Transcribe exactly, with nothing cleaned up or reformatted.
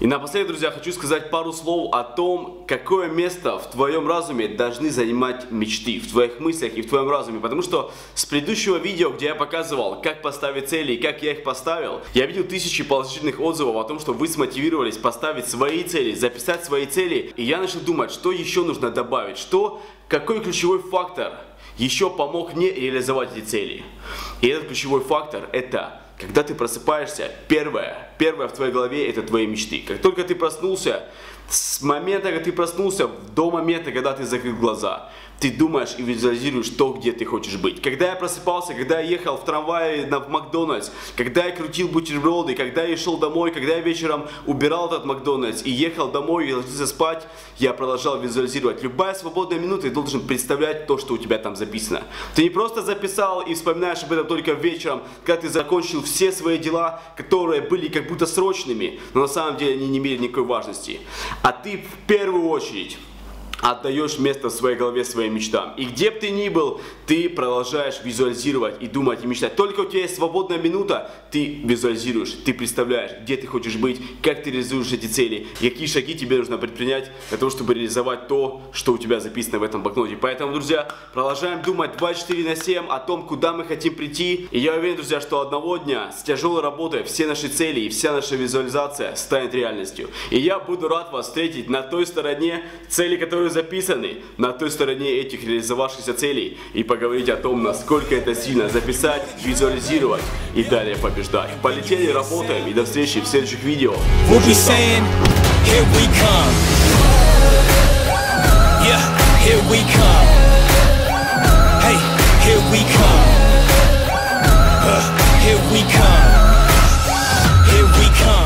И напоследок, друзья, хочу сказать пару слов о том, какое место в твоем разуме должны занимать мечты, в твоих мыслях и в твоем разуме. Потому что с предыдущего видео, где я показывал, как поставить цели и как я их поставил, я видел тысячи положительных отзывов о том, что вы смотивировались поставить свои цели, записать свои цели. И я начал думать, что еще нужно добавить, что, какой ключевой фактор еще помог мне реализовать эти цели. И этот ключевой фактор – это когда ты просыпаешься, первое, первое в твоей голове – это твои мечты. Как только ты проснулся, с момента, когда ты проснулся, до момента, когда ты закрыл глаза, ты думаешь и визуализируешь то, где ты хочешь быть. Когда я просыпался, когда я ехал в трамвае на, в Макдональдс, когда я крутил бутерброды, когда я шел домой, когда я вечером убирал этот Макдональдс и ехал домой и ложился спать, я продолжал визуализировать. Любая свободная минута, ты должен представлять то, что у тебя там записано. Ты не просто записал и вспоминаешь об этом только вечером, когда ты закончил все свои дела, которые были как будто срочными, но на самом деле они не имели никакой важности. А ты в первую очередь отдаешь место в своей голове своим мечтам. И где бы ты ни был, ты продолжаешь визуализировать и думать и мечтать. Только у тебя есть свободная минута, ты визуализируешь, ты представляешь, где ты хочешь быть, как ты реализуешь эти цели, какие шаги тебе нужно предпринять для того, чтобы реализовать то, что у тебя записано в этом блокноте. Поэтому, друзья, продолжаем думать двадцать четыре на семь о том, куда мы хотим прийти. И я уверен, друзья, что одного дня с тяжелой работой все наши цели и вся наша визуализация станет реальностью. И я буду рад вас встретить на той стороне цели, которые записаны, на той стороне этих реализовавшихся целей, и поговорить о том, насколько это сильно записать, визуализировать и далее побеждать. Полетели, работаем, и до встречи в следующих видео.